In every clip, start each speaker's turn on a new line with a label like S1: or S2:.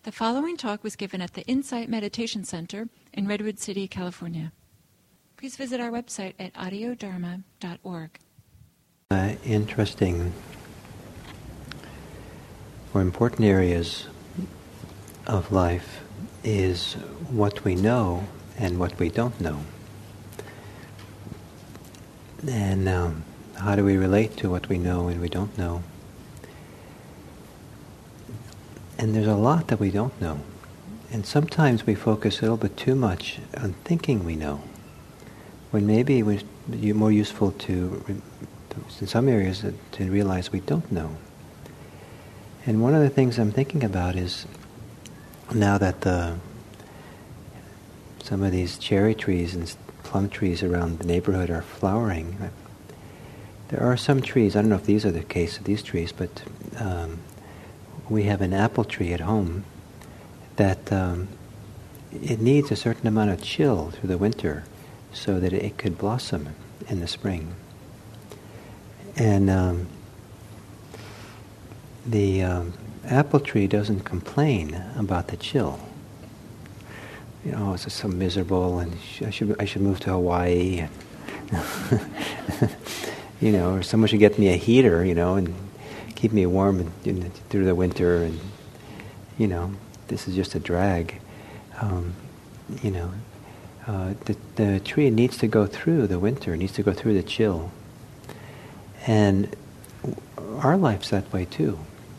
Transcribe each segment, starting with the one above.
S1: The following talk was given at the Insight Meditation Center in Redwood City, California. Please visit our website at audiodharma.org.
S2: Interesting or important areas of life is what we know and what we don't know. And how do we relate to what we know and we don't know? And there's a lot that we don't know. And sometimes we focus a little bit too much on thinking we know, when maybe it would be more useful to, in some areas, to realize we don't know. And one of the things I'm thinking about is, now that some of these cherry trees and plum trees around the neighborhood are flowering, there are some trees, I don't know if these are the case of these trees, but we have an apple tree at home that it needs a certain amount of chill through the winter so that it could blossom in the spring. And the apple tree doesn't complain about the chill. You know, it's just so miserable, and I should move to Hawaii, and you know, or someone should get me a heater, you know, and keep me warm through the winter, and you know, this is just a drag. You know, the tree needs to go through the winter, needs to go through the chill, and our life's that way too.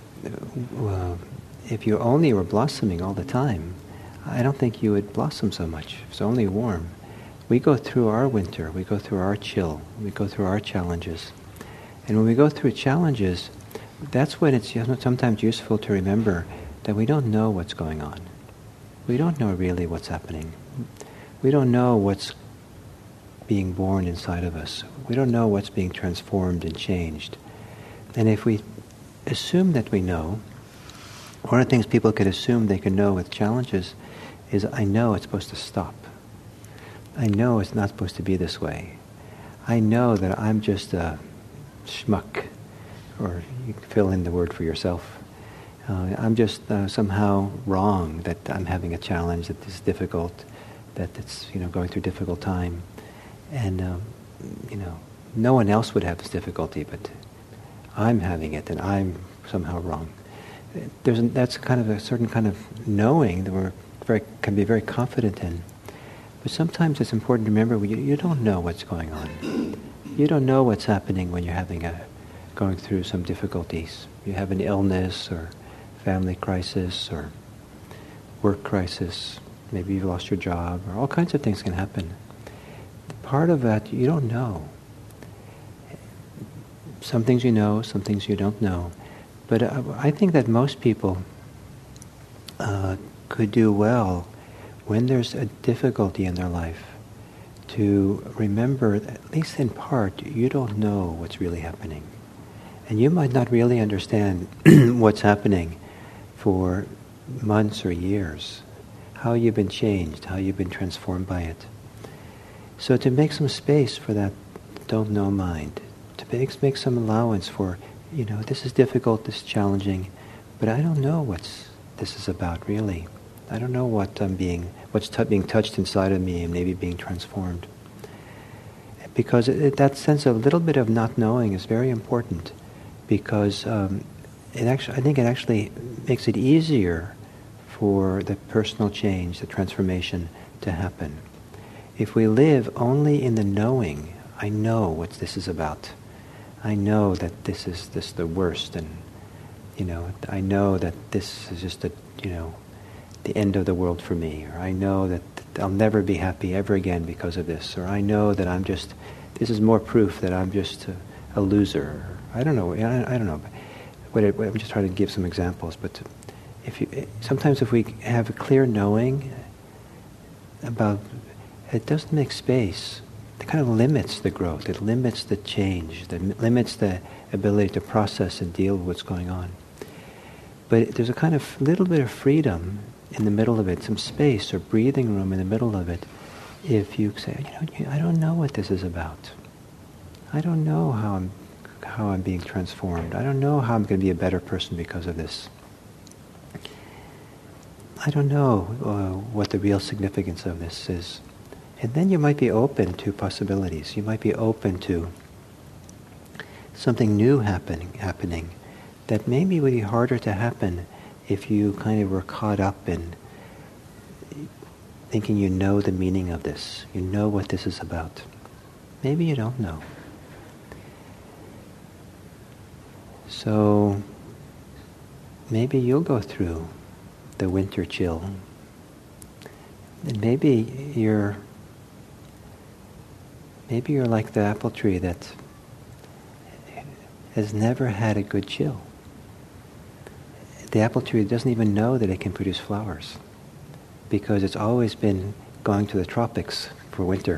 S2: If you only were blossoming all the time, I don't think you would blossom so much. If it's only warm. We go through our winter, we go through our chill, we go through our challenges. And when we go through challenges, that's when it's sometimes useful to remember that we don't know what's going on. We don't know really what's happening. We don't know what's being born inside of us. We don't know what's being transformed and changed. And if we assume that we know, one of the things people could assume they can know with challenges is, I know it's supposed to stop. I know it's not supposed to be this way. I know that I'm just a schmuck, or you can fill in the word for yourself. I'm just somehow wrong, that I'm having a challenge, that it's difficult, that it's going through a difficult time. And no one else would have this difficulty, but I'm having it, and I'm somehow wrong. That's kind of a certain kind of knowing that can be very confident in. But sometimes it's important to remember you don't know what's going on. You don't know what's happening when you're going through some difficulties. You have an illness or family crisis or work crisis. Maybe you've lost your job, or all kinds of things can happen. Part of that you don't know. Some things you know, some things you don't know. But I think that most people could do well when there's a difficulty in their life to remember that, at least in part, you don't know what's really happening. And you might not really understand what's happening for months or years, how you've been changed, how you've been transformed by it. So to make some space for that don't know mind, to make some allowance for, this is difficult, this is challenging, but I don't know what this is about really. I don't know what's being touched inside of me and maybe being transformed. Because that sense of a little bit of not knowing is very important, because I think it actually makes it easier for the personal change, the transformation to happen. If we live only in the knowing, I know what this is about. I know that this is the worst, and I know that this is just the end of the world for me, or I know that I'll never be happy ever again because of this, or I know that this is more proof that I'm just a loser. I don't know. I don't know. I'm just trying to give some examples, but sometimes if we have a clear knowing about, it doesn't make space. It kind of limits the growth. It limits the change. It limits the ability to process and deal with what's going on. But there's a kind of little bit of freedom in the middle of it, some space or breathing room in the middle of it, if you say, I don't know what this is about. I don't know how I'm being transformed. I don't know how I'm going to be a better person because of this. I don't know what the real significance of this is. And then you might be open to possibilities. You might be open to something new happening that maybe would be harder to happen if you kind of were caught up in thinking you know the meaning of this. You know what this is about. Maybe you don't know. So maybe you'll go through the winter chill. And maybe you're like the apple tree that has never had a good chill. The apple tree doesn't even know that it can produce flowers because it's always been going to the tropics for winter.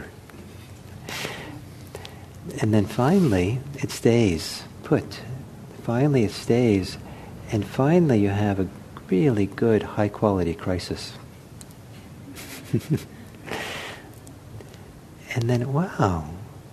S2: And then finally it stays put. Finally it stays, and finally you have a really good high quality crisis. And then, wow,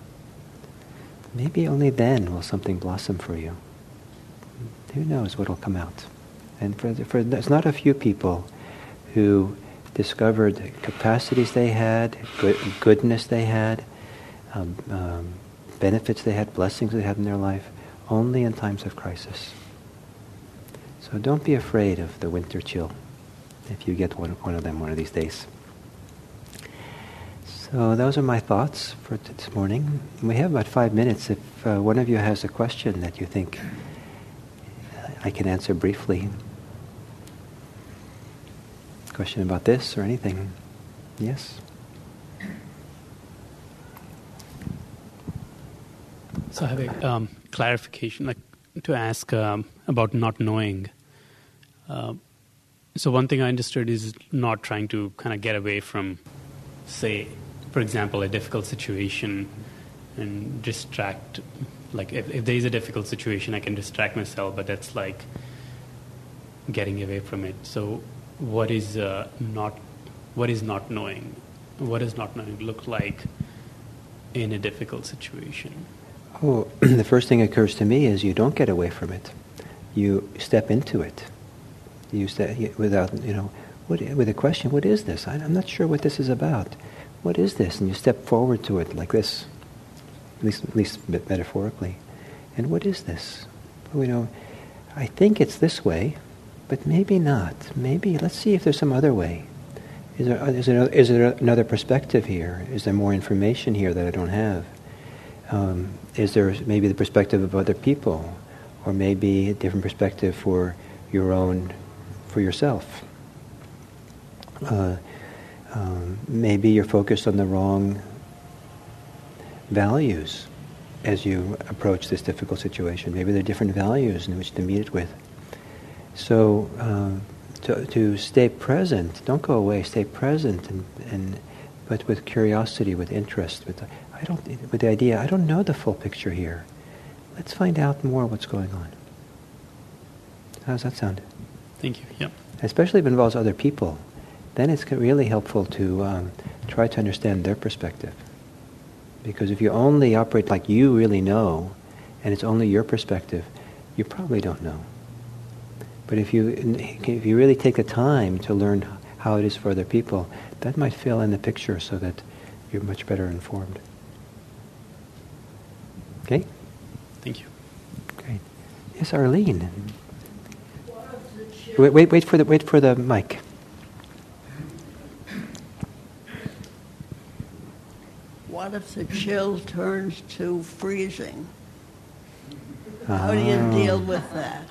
S2: maybe only then will something blossom for you. Who knows what will come out? And there's not a few people who discovered the capacities they had, goodness they had, benefits they had, blessings they had in their life, only in times of crisis. So don't be afraid of the winter chill if you get one of them one of these days. So those are my thoughts for this morning. We have about 5 minutes. If one of you has a question that you think I can answer briefly. Question about this or anything? Yes?
S3: So I have a clarification, like to ask about not knowing. So one thing I understood is not trying to kind of get away from, say, for example, a difficult situation and distract. Like if there is a difficult situation, I can distract myself, but that's like getting away from it. So what is not knowing? What does not knowing look like in a difficult situation?
S2: Oh, the first thing that occurs to me is you don't get away from it. You step into it. You step without, with a question, what is this? I'm not sure what this is about. What is this? And you step forward to it like this, at least metaphorically. And what is this? I think it's this way, but maybe not. Maybe, let's see if there's some other way. Is there another perspective here? Is there more information here that I don't have? Is there maybe the perspective of other people? Or maybe a different perspective for yourself? Maybe you're focused on the wrong values as you approach this difficult situation. Maybe there are different values in which to meet it with. So to stay present, don't go away. Stay present, but with curiosity, with interest, with the idea. I don't know the full picture here. Let's find out more what's going on. How does that sound?
S3: Thank you. Yeah.
S2: Especially if it involves other people, then it's really helpful to try to understand their perspective. Because if you only operate like you really know, and it's only your perspective, you probably don't know. But if you really take the time to learn how it is for other people, that might fill in the picture so that you're much better informed. Okay?
S3: Thank you.
S2: Great. Yes, Arlene. Wait for the mic.
S4: What if the chill turns to freezing? How do you deal with that?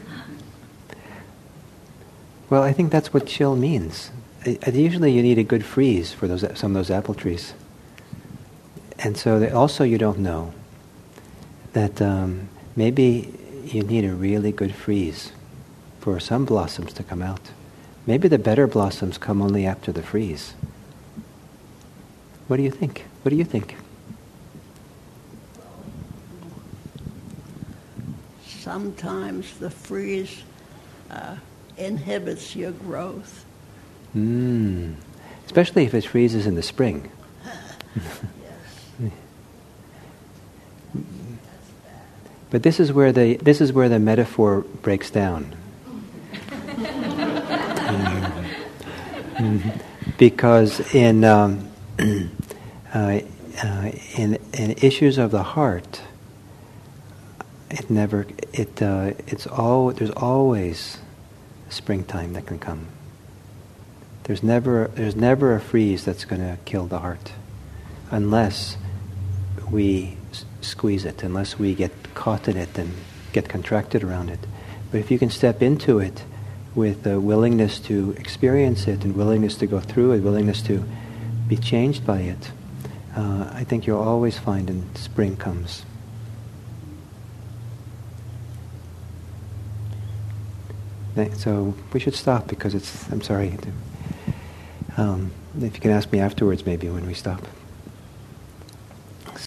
S2: Well, I think that's what chill means. Usually you need a good freeze for some of those apple trees. And so also you don't know that maybe you need a really good freeze for some blossoms to come out. Maybe the better blossoms come only after the freeze. What do you think? What do you think?
S4: Sometimes the freeze inhibits your growth.
S2: Especially if it freezes in the spring.
S4: Yes.
S2: But this is where the metaphor breaks down. Because in issues of the heart, there's always springtime that can come. There's never a freeze that's going to kill the heart, unless we squeeze it, unless we get caught in it and get contracted around it. But if you can step into it with a willingness to experience it, and willingness to go through it, willingness to be changed by it, I think you'll always find in spring comes. So we should stop because I'm sorry. If you can ask me afterwards maybe when we stop.